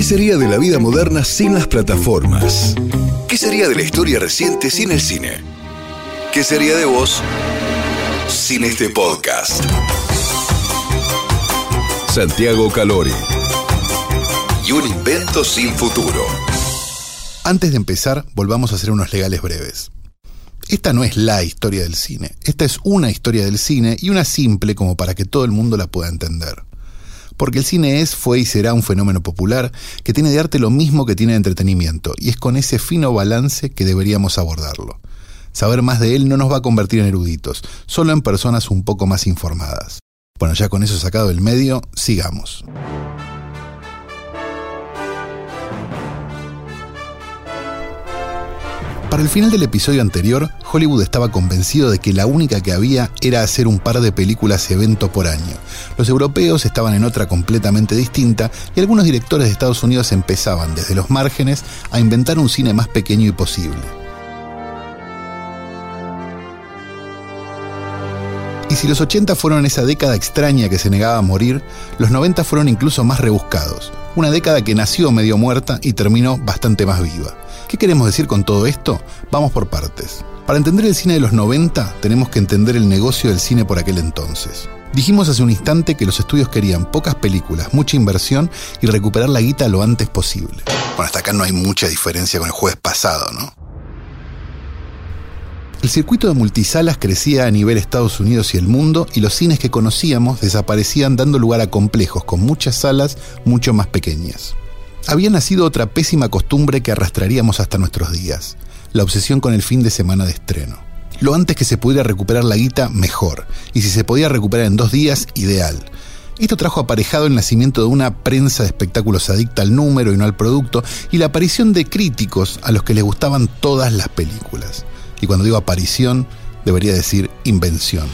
sería de la vida moderna sin las plataformas? ¿Qué sería de la historia reciente sin el cine? ¿Qué sería de vos sin este podcast? Santiago Calori y un invento sin futuro. Antes de empezar, volvamos a hacer unos legales breves. Esta no es la historia del cine. Esta es una historia del cine y una simple como para que todo el mundo la pueda entender. Porque el cine es, fue y será un fenómeno popular que tiene de arte lo mismo que tiene de entretenimiento, y es con ese fino balance que deberíamos abordarlo. Saber más de él no nos va a convertir en eruditos, solo en personas un poco más informadas. Bueno, ya con eso sacado del medio, sigamos. Para el final del episodio anterior, Hollywood estaba convencido de que la única que había era hacer un par de películas evento por año. Los europeos estaban en otra completamente distinta y algunos directores de Estados Unidos empezaban desde los márgenes a inventar un cine más pequeño y posible. Y si los 80 fueron esa década extraña que se negaba a morir, los 90 fueron incluso más rebuscados. Una década que nació medio muerta y terminó bastante más viva. ¿Qué queremos decir con todo esto? Vamos por partes. Para entender el cine de los 90, tenemos que entender el negocio del cine por aquel entonces. Dijimos hace un instante que los estudios querían pocas películas, mucha inversión y recuperar la guita lo antes posible. Bueno, hasta acá no hay mucha diferencia con el jueves pasado, ¿no? El circuito de multisalas crecía a nivel Estados Unidos y el mundo, y los cines que conocíamos desaparecían dando lugar a complejos con muchas salas mucho más pequeñas. Había nacido otra pésima costumbre que arrastraríamos hasta nuestros días: la obsesión con el fin de semana de estreno. Lo antes que se pudiera recuperar la guita, mejor, y si se podía recuperar en 2 días, ideal. Esto trajo aparejado el nacimiento de una prensa de espectáculos adicta al número y no al producto, y la aparición de críticos a los que les gustaban todas las películas. Y cuando digo aparición, debería decir invención.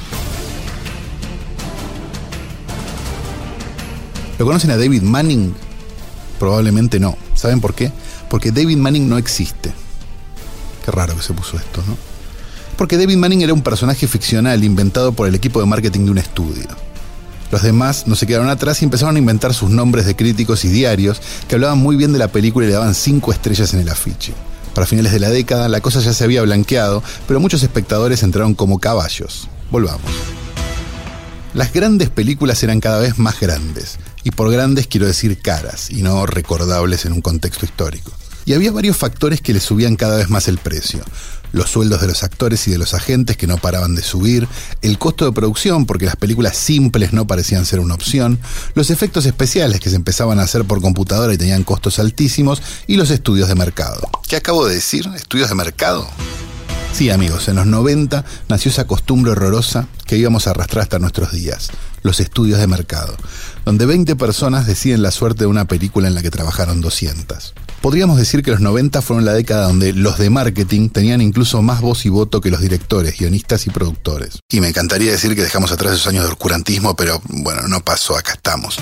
¿Lo conocen a David Manning? Probablemente no. ¿Saben por qué? Porque David Manning no existe. Qué raro que se puso esto, ¿no? Porque David Manning era un personaje ficcional inventado por el equipo de marketing de un estudio. Los demás no se quedaron atrás y empezaron a inventar sus nombres de críticos y diarios que hablaban muy bien de la película y le daban 5 estrellas en el afiche. Para finales de la década, la cosa ya se había blanqueado, pero muchos espectadores entraron como caballos. Volvamos. Las grandes películas eran cada vez más grandes. Y por grandes quiero decir caras, y no recordables en un contexto histórico. Y había varios factores que le subían cada vez más el precio. Los sueldos de los actores y de los agentes que no paraban de subir, el costo de producción porque las películas simples no parecían ser una opción, los efectos especiales que se empezaban a hacer por computadora y tenían costos altísimos, y los estudios de mercado. ¿Qué acabo de decir? ¿Estudios de mercado? Sí, amigos, en los 90 nació esa costumbre horrorosa que íbamos a arrastrar hasta nuestros días: los estudios de mercado, donde 20 personas deciden la suerte de una película en la que trabajaron 200. Podríamos decir que los 90 fueron la década donde los de marketing tenían incluso más voz y voto que los directores, guionistas y productores. Y me encantaría decir que dejamos atrás esos años de oscurantismo, pero bueno, no pasó, acá estamos.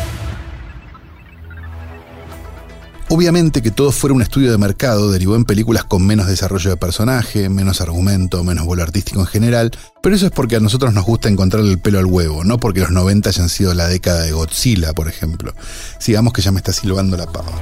Obviamente que todo fuera un estudio de mercado derivó en películas con menos desarrollo de personaje, menos argumento, menos vuelo artístico en general, pero eso es porque a nosotros nos gusta encontrarle el pelo al huevo, no porque los 90 hayan sido la década de Godzilla, por ejemplo. Sigamos, que ya me está silbando la pava.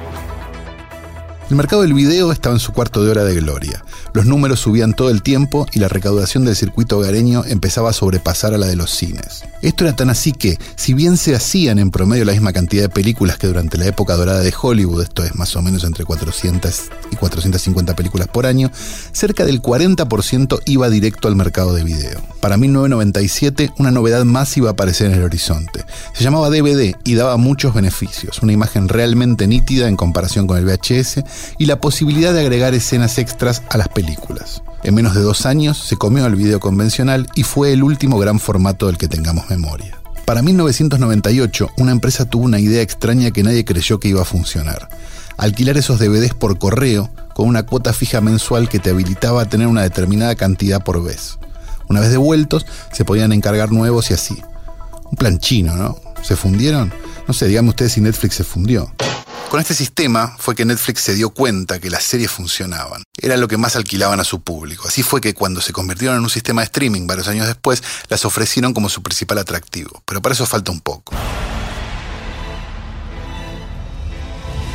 El mercado del video estaba en su cuarto de hora de gloria. Los números subían todo el tiempo y la recaudación del circuito hogareño empezaba a sobrepasar a la de los cines. Esto era tan así que, si bien se hacían en promedio la misma cantidad de películas que durante la época dorada de Hollywood, esto es más o menos entre 400 y 450 películas por año, cerca del 40% iba directo al mercado de video. Para 1997, una novedad más iba a aparecer en el horizonte. Se llamaba DVD y daba muchos beneficios: una imagen realmente nítida en comparación con el VHS y la posibilidad de agregar escenas extras a las películas. En menos de 2 años se comió el video convencional y fue el último gran formato del que tengamos memoria. Para 1998, una empresa tuvo una idea extraña que nadie creyó que iba a funcionar: alquilar esos DVDs por correo con una cuota fija mensual que te habilitaba a tener una determinada cantidad por vez. Una vez devueltos, se podían encargar nuevos y así. Un plan chino, ¿no? ¿Se fundieron? No sé, díganme ustedes si Netflix se fundió. Con este sistema fue que Netflix se dio cuenta que las series funcionaban. Era lo que más alquilaban a su público. Así fue que cuando se convirtieron en un sistema de streaming varios años después, las ofrecieron como su principal atractivo. Pero para eso falta un poco.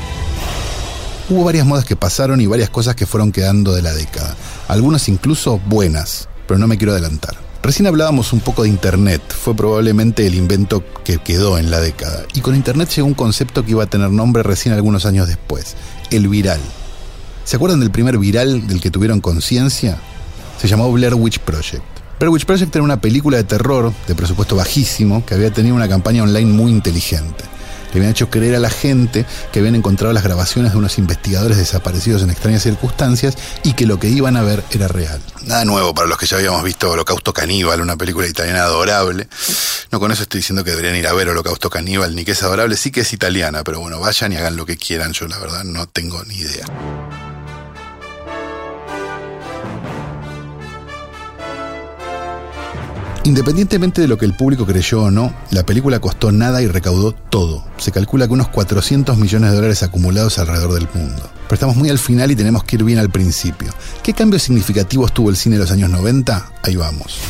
Hubo varias modas que pasaron y varias cosas que fueron quedando de la década. Algunas incluso buenas, pero no me quiero adelantar. Recién hablábamos un poco de Internet, fue probablemente el invento que quedó en la década. Y con Internet llegó un concepto que iba a tener nombre recién algunos años después, el viral. ¿Se acuerdan del primer viral del que tuvieron conciencia? Se llamó Blair Witch Project. Blair Witch Project era una película de terror de presupuesto bajísimo que había tenido una campaña online muy inteligente. Le habían hecho creer a la gente que habían encontrado las grabaciones de unos investigadores desaparecidos en extrañas circunstancias y que lo que iban a ver era real. Nada nuevo para los que ya habíamos visto Holocausto Caníbal, una película italiana adorable. No con eso estoy diciendo que deberían ir a ver Holocausto Caníbal, ni que es adorable, sí que es italiana, pero bueno, vayan y hagan lo que quieran, yo la verdad no tengo ni idea. Independientemente de lo que el público creyó o no, la película costó nada y recaudó todo. Se calcula que unos $400 millones acumulados alrededor del mundo. Pero estamos muy al final y tenemos que ir bien al principio. ¿Qué cambios significativos tuvo el cine de los años 90? Ahí vamos.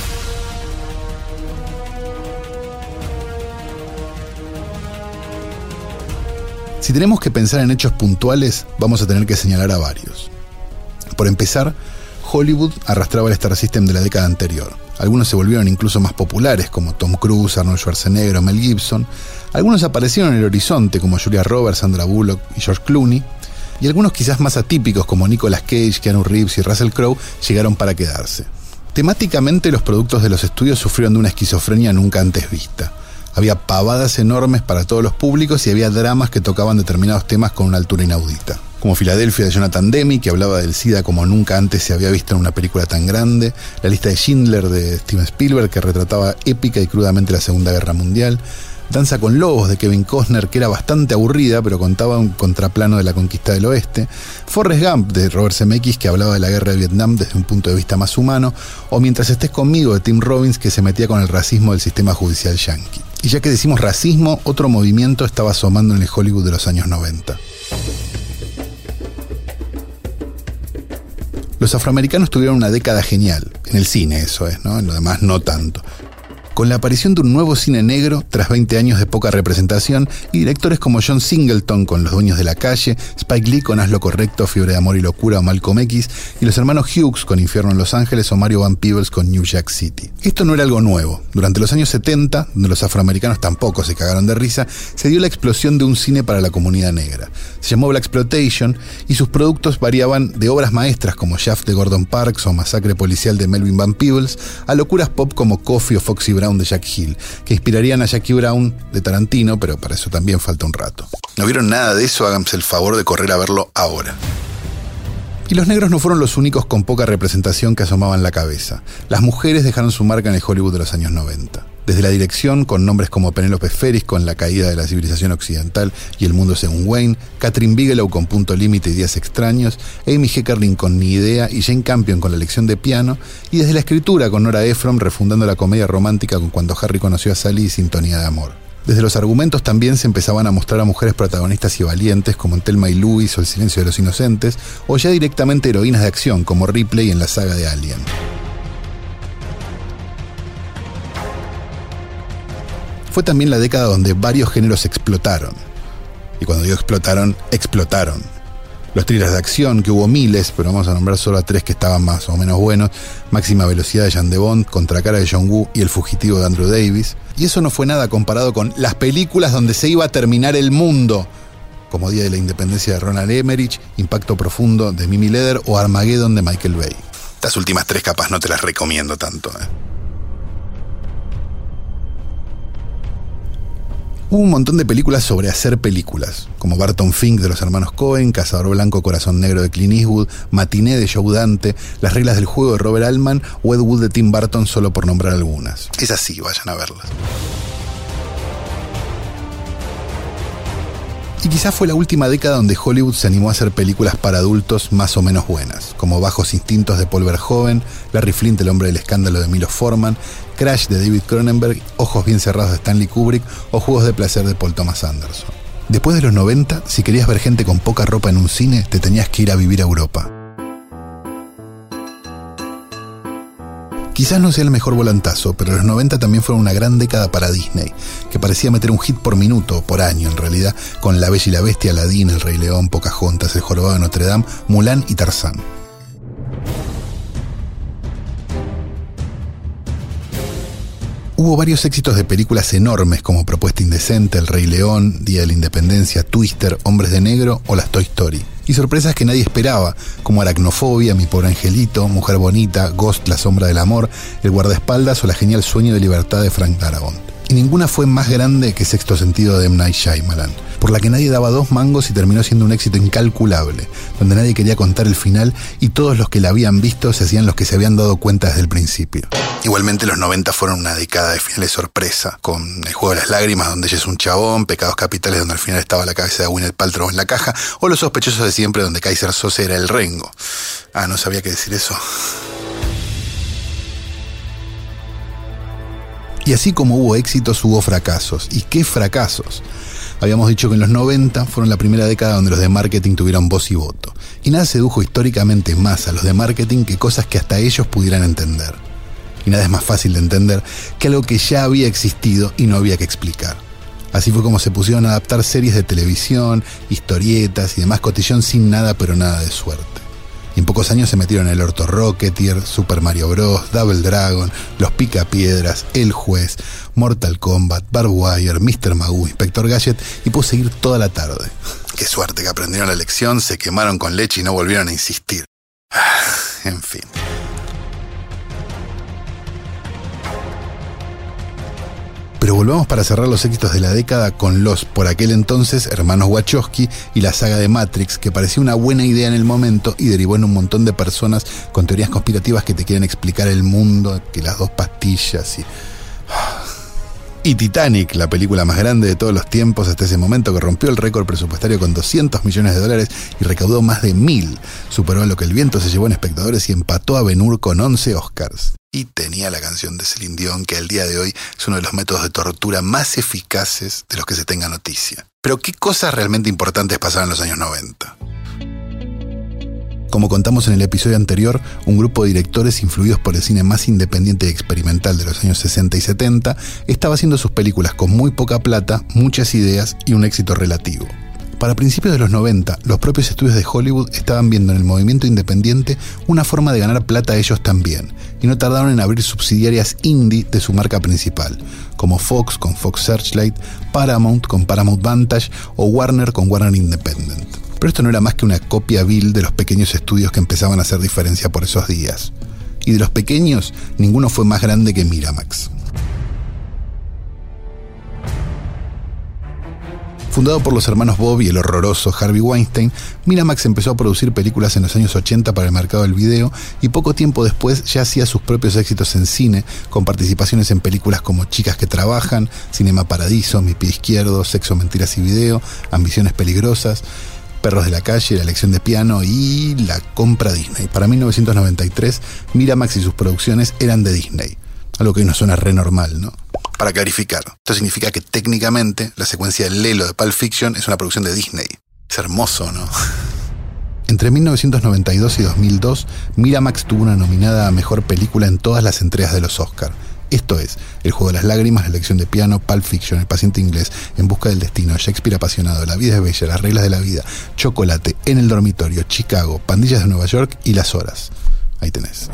Si tenemos que pensar en hechos puntuales, vamos a tener que señalar a varios. Por empezar, Hollywood arrastraba el Star System de la década anterior. Algunos se volvieron incluso más populares, como Tom Cruise, Arnold Schwarzenegger o Mel Gibson. Algunos aparecieron en el horizonte, como Julia Roberts, Sandra Bullock y George Clooney. Y algunos quizás más atípicos, como Nicolas Cage, Keanu Reeves y Russell Crowe, llegaron para quedarse. Temáticamente, los productos de los estudios sufrieron de una esquizofrenia nunca antes vista. Había pavadas enormes para todos los públicos y había dramas que tocaban determinados temas con una altura inaudita. Como Filadelfia de Jonathan Demme, que hablaba del SIDA como nunca antes se había visto en una película tan grande, La lista de Schindler de Steven Spielberg, que retrataba épica y crudamente la Segunda Guerra Mundial, Danza con Lobos de Kevin Costner, que era bastante aburrida, pero contaba un contraplano de la conquista del oeste, Forrest Gump de Robert Zemeckis, que hablaba de la guerra de Vietnam desde un punto de vista más humano, o Mientras estés conmigo de Tim Robbins, que se metía con el racismo del sistema judicial yanqui. Y ya que decimos racismo, otro movimiento estaba asomando en el Hollywood de los años 90. Los afroamericanos tuvieron una década genial, en el cine eso es, ¿no? En lo demás no tanto. Con la aparición de un nuevo cine negro, tras 20 años de poca representación, y directores como John Singleton con Los dueños de la calle, Spike Lee con Haz lo correcto, Fiebre de amor y locura o Malcolm X, y los hermanos Hughes con Infierno en Los Ángeles o Mario Van Peebles con New Jack City. Esto no era algo nuevo. Durante los años 70, donde los afroamericanos tampoco se cagaron de risa, se dio la explosión de un cine para la comunidad negra. Se llamó Blaxploitation y sus productos variaban de obras maestras como Shaft de Gordon Parks o Masacre policial de Melvin Van Peebles a locuras pop como Coffee o Foxy Brown de Jack Hill, que inspirarían a Jackie Brown de Tarantino, pero para eso también falta un rato. ¿No vieron nada de eso? Háganse el favor de correr a verlo ahora. Y los negros no fueron los únicos con poca representación que asomaban la cabeza. Las mujeres dejaron su marca en el Hollywood de los años 90. Desde la dirección, con nombres como Penélope Ferris con La caída de la civilización occidental y El mundo según Wayne, Kathryn Bigelow con Punto límite y Días extraños, Amy Heckerling con Ni idea y Jane Campion con La lección de piano, y desde la escritura con Nora Ephron refundando la comedia romántica con Cuando Harry conoció a Sally y Sintonía de amor. Desde los argumentos también se empezaban a mostrar a mujeres protagonistas y valientes como en Thelma y Louise o El silencio de los inocentes, o ya directamente heroínas de acción como Ripley en la saga de Alien. Fue también la década donde varios géneros explotaron. Y cuando digo explotaron, explotaron. Los thrillers de acción, que hubo miles, pero vamos a nombrar solo a 3 que estaban más o menos buenos: Máxima velocidad de Jean de Bond, Contracara de John Woo y El fugitivo de Andrew Davis. Y eso no fue nada comparado con las películas donde se iba a terminar el mundo, como Día de la Independencia de Roland Emmerich, Impacto profundo de Mimi Leder o Armageddon de Michael Bay. Estas últimas 3 capaz no te las recomiendo tanto, Hubo un montón de películas sobre hacer películas, como Barton Fink de los hermanos Coen, Cazador Blanco, Corazón Negro de Clint Eastwood, Matiné de Joe Dante, Las reglas del juego de Robert Altman o Ed Wood de Tim Burton, solo por nombrar algunas. Es así, vayan a verlas. Y quizás fue la última década donde Hollywood se animó a hacer películas para adultos más o menos buenas, como Bajos instintos de Paul Verhoeven, Larry Flint, El hombre del escándalo de Milos Forman, Crash de David Cronenberg, Ojos bien cerrados de Stanley Kubrick o Juegos de placer de Paul Thomas Anderson. Después de los 90, si querías ver gente con poca ropa en un cine, te tenías que ir a vivir a Europa. Quizás no sea el mejor volantazo, pero los 90 también fueron una gran década para Disney, que parecía meter un hit por minuto, por año en realidad, con La Bella y la Bestia, Aladín, El Rey León, Pocahontas, El Jorobado de Notre Dame, Mulan y Tarzán. Hubo varios éxitos de películas enormes como Propuesta Indecente, El Rey León, Día de la Independencia, Twister, Hombres de Negro o las Toy Story. Y sorpresas que nadie esperaba, como Aracnofobia, Mi Pobre Angelito, Mujer Bonita, Ghost, La Sombra del Amor, El Guardaespaldas o La Genial Sueño de Libertad de Frank Darabont. Y ninguna fue más grande que Sexto Sentido de M. Night Shyamalan, por la que nadie daba 2 mangos y terminó siendo un éxito incalculable, donde nadie quería contar el final y todos los que la habían visto se hacían los que se habían dado cuenta desde el principio. Igualmente los 90 fueron una década de finales sorpresa, con El Juego de las Lágrimas, donde ella es un chabón, Pecados Capitales, donde al final estaba la cabeza de Gwyneth Paltrow en la caja, o Los Sospechosos de Siempre, donde Kaiser Söze era el Rengo. Ah, no sabía qué decir eso. Y así como hubo éxitos, hubo fracasos. ¿Y qué fracasos? Habíamos dicho que en los 90 fueron la primera década donde los de marketing tuvieron voz y voto. Y nada sedujo históricamente más a los de marketing que cosas que hasta ellos pudieran entender. Y nada es más fácil de entender que algo que ya había existido y no había que explicar. Así fue como se pusieron a adaptar series de televisión, historietas y demás cotillón sin nada pero nada de suerte. Y en pocos años se metieron el orto Rocketeer, Super Mario Bros., Double Dragon, Los Picapiedras, El Juez, Mortal Kombat, Barbed Wire, Mr. Magoo, Inspector Gadget y puedo seguir toda la tarde. Qué suerte que aprendieron la lección, se quemaron con leche y no volvieron a insistir. En fin. Pero volvamos para cerrar los éxitos de la década con los, por aquel entonces, hermanos Wachowski y la saga de Matrix, que parecía una buena idea en el momento y derivó en un montón de personas con teorías conspirativas que te quieren explicar el mundo, que las 2 pastillas y... Y Titanic, la película más grande de todos los tiempos hasta ese momento, que rompió el récord presupuestario con $200 millones y recaudó más de 1.000. Superó a Lo que el viento se llevó en espectadores y empató a Ben-Hur con 11 Oscars. Y tenía la canción de Celine Dion, que al día de hoy es uno de los métodos de tortura más eficaces de los que se tenga noticia. Pero ¿qué cosas realmente importantes pasaron en los años 90? Como contamos en el episodio anterior, un grupo de directores influidos por el cine más independiente y experimental de los años 60 y 70 estaba haciendo sus películas con muy poca plata, muchas ideas y un éxito relativo. Para principios de los 90, los propios estudios de Hollywood estaban viendo en el movimiento independiente una forma de ganar plata ellos también, y no tardaron en abrir subsidiarias indie de su marca principal, como Fox con Fox Searchlight, Paramount con Paramount Vantage o Warner con Warner Independent. Pero esto no era más que una copia vil de los pequeños estudios que empezaban a hacer diferencia por esos días. Y de los pequeños, ninguno fue más grande que Miramax. Fundado por los hermanos Bob y el horroroso Harvey Weinstein, Miramax empezó a producir películas en los años 80 para el mercado del video y poco tiempo después ya hacía sus propios éxitos en cine, con participaciones en películas como Chicas que Trabajan, Cinema Paradiso, Mi Pie Izquierdo, Sexo, Mentiras y Video, Ambiciones Peligrosas, Perros de la Calle, La Lección de Piano y La Compra Disney. Para 1993, Miramax y sus producciones eran de Disney, algo que hoy nos suena re normal, ¿no? Para clarificar, esto significa que técnicamente la secuencia del Lelo de Pulp Fiction es una producción de Disney. Es hermoso, ¿no? Entre 1992 y 2002, Miramax tuvo una nominada a Mejor Película en todas las entregas de los Oscar. Esto es, El Juego de las Lágrimas, La Lección de Piano, Pulp Fiction, El Paciente Inglés, En Busca del Destino, Shakespeare Apasionado, La Vida es Bella, Las Reglas de la Vida, Chocolate, En el Dormitorio, Chicago, Pandillas de Nueva York y Las Horas. Ahí tenés.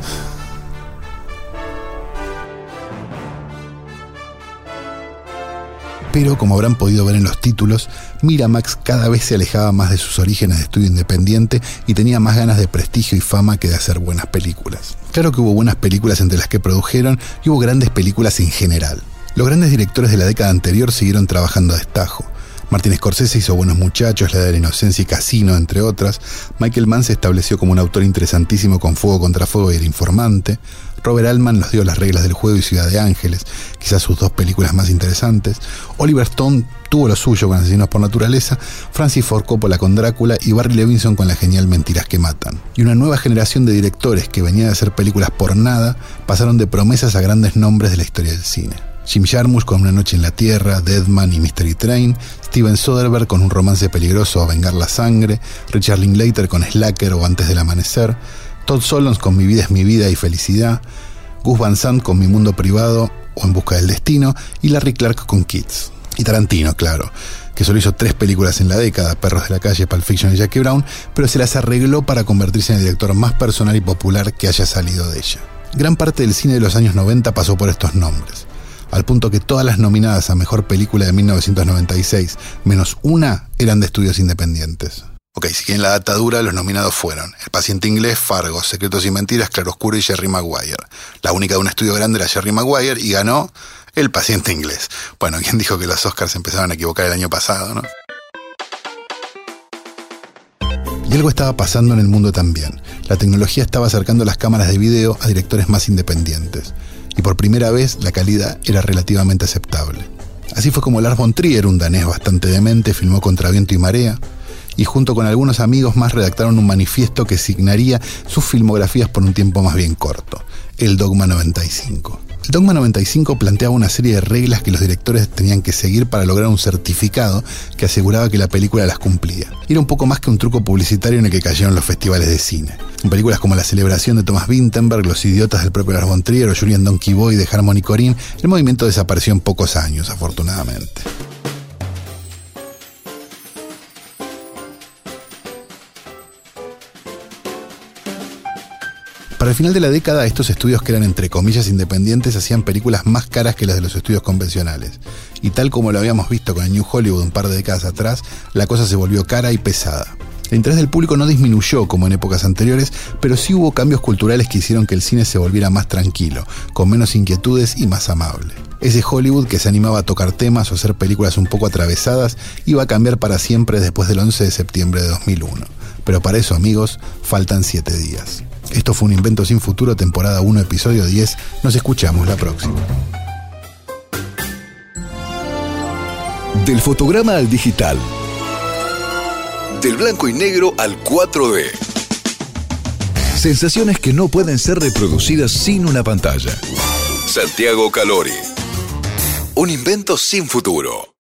Pero, como habrán podido ver en los títulos, Miramax cada vez se alejaba más de sus orígenes de estudio independiente y tenía más ganas de prestigio y fama que de hacer buenas películas. Claro que hubo buenas películas entre las que produjeron y hubo grandes películas en general. Los grandes directores de la década anterior siguieron trabajando a destajo. Martin Scorsese hizo Buenos Muchachos, La Edad de la Inocencia y Casino, entre otras. Michael Mann se estableció como un autor interesantísimo con Fuego contra Fuego y El Informante. Robert Altman nos dio Las Reglas del Juego y Ciudad de Ángeles, quizás sus 2 películas más interesantes. Oliver Stone tuvo lo suyo con Asesinos por Naturaleza, Francis Ford Coppola con Drácula y Barry Levinson con la genial Mentiras que Matan. Y una nueva generación de directores que venía de hacer películas por nada pasaron de promesas a grandes nombres de la historia del cine. Jim Jarmusch con Una Noche en la Tierra, Deadman y Mystery Train, Steven Soderbergh con Un Romance Peligroso o Vengar la Sangre, Richard Linklater con Slacker o Antes del Amanecer, Todd Solondz con Mi Vida es mi vida y Felicidad, Gus Van Sant con Mi Mundo Privado o En Busca del Destino, y Larry Clark con Kids. Y Tarantino, claro, que solo hizo 3 películas en la década, Perros de la Calle, Pulp Fiction y Jackie Brown, pero se las arregló para convertirse en el director más personal y popular que haya salido de ella. Gran parte del cine de los años 90 pasó por estos nombres, al punto que todas las nominadas a Mejor Película de 1996, menos una, eran de estudios independientes. Ok, si quieren la data dura, los nominados fueron El Paciente Inglés, Fargo, Secretos y Mentiras, Claroscuro y Jerry Maguire. La única de un estudio grande era Jerry Maguire y ganó El Paciente Inglés. Bueno, ¿quién dijo que los Oscars empezaron a equivocar el año pasado, no? Y algo estaba pasando en el mundo también. La tecnología estaba acercando las cámaras de video a directores más independientes. Y por primera vez la calidad era relativamente aceptable. Así fue como Lars von Trier, un danés bastante demente, filmó Contra Viento y Marea, y junto con algunos amigos más redactaron un manifiesto que signaría sus filmografías por un tiempo más bien corto, el Dogma 95. El Dogma 95 planteaba una serie de reglas que los directores tenían que seguir para lograr un certificado que aseguraba que la película las cumplía. Era un poco más que un truco publicitario en el que cayeron los festivales de cine. En películas como La Celebración de Thomas Vinterberg, Los Idiotas del propio Lars von Trier o Julian Donkey Boy de Harmony Korine, el movimiento desapareció en pocos años, afortunadamente. Para el final de la década, estos estudios que eran entre comillas independientes hacían películas más caras que las de los estudios convencionales. Y tal como lo habíamos visto con el New Hollywood un par de décadas atrás, la cosa se volvió cara y pesada. El interés del público no disminuyó como en épocas anteriores, pero sí hubo cambios culturales que hicieron que el cine se volviera más tranquilo, con menos inquietudes y más amable. Ese Hollywood que se animaba a tocar temas o hacer películas un poco atravesadas iba a cambiar para siempre después del 11 de septiembre de 2001. Pero para eso, amigos, faltan 7 días. Esto fue Un Invento Sin Futuro, temporada 1, episodio 10. Nos escuchamos la próxima. Del fotograma al digital. Del blanco y negro al 4D. Sensaciones que no pueden ser reproducidas sin una pantalla. Santiago Calori. Un invento sin futuro.